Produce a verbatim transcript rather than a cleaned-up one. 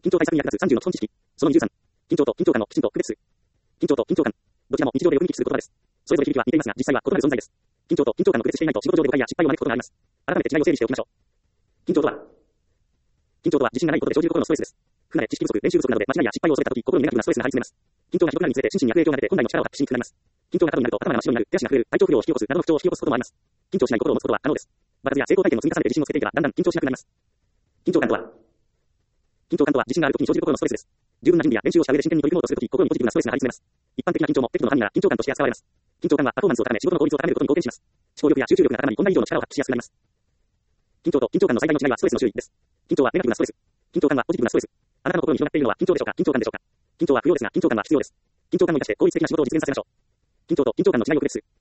緊張対策に役立つさんじゅうの基本知識。そのにじゅうさん。緊張と緊張感のきちんと区別する。緊張と緊張感。どちらも日常でよく見聞きする言葉です。それぞれ響きは似ていますが、実際は異なる存在です。緊張と緊張感の区別していないと仕事上で誤解や失敗を招くことがあります。改めて違いを整理しておきましょう。緊張とは、緊張とは自信がないことで生じる心のストレスです。不慣れ、知識不足、練習不足などで間違いや失敗を恐れたとき、心にネガティブなストレスが張り詰めます。緊張がひどくなるにつれて心身に悪影響が出て本来の力を発揮しにくくなります。緊張が過度になると頭が真っ白になる、手足が震える、体調不良を引き起こすなどの不調を引き起こすこともあります。緊張しない心を持つことは可能です。場数や成功体験の積み重ねで自信をつけていけばだんだん緊張しなくなります。緊張感とは、緊張感とは自信があるときに生じる心のストレスです。十分な準備や練習をした上で真剣に取り組もうとするとき、心にポジティブなストレスが張り詰めます。一般的な緊張も適度な範囲なら緊張感として扱われます。緊張感はパフォーマンスを高め仕事の効率を高めることに貢献します。思考力や集中力が高まり、こんな以上の力を発揮しやすくなります。緊張と緊張感の最大の違いはストレスの種類です。緊張はネガティブなストレス。緊張感はポジティブなストレス。あなたの心に広がっているのは緊張でしょうか、緊張感でしょうか。緊張は不要ですが緊張感は必要です。緊張感を生かして効率的な仕事を実現させましょう。緊張と緊張感の違いを区別する。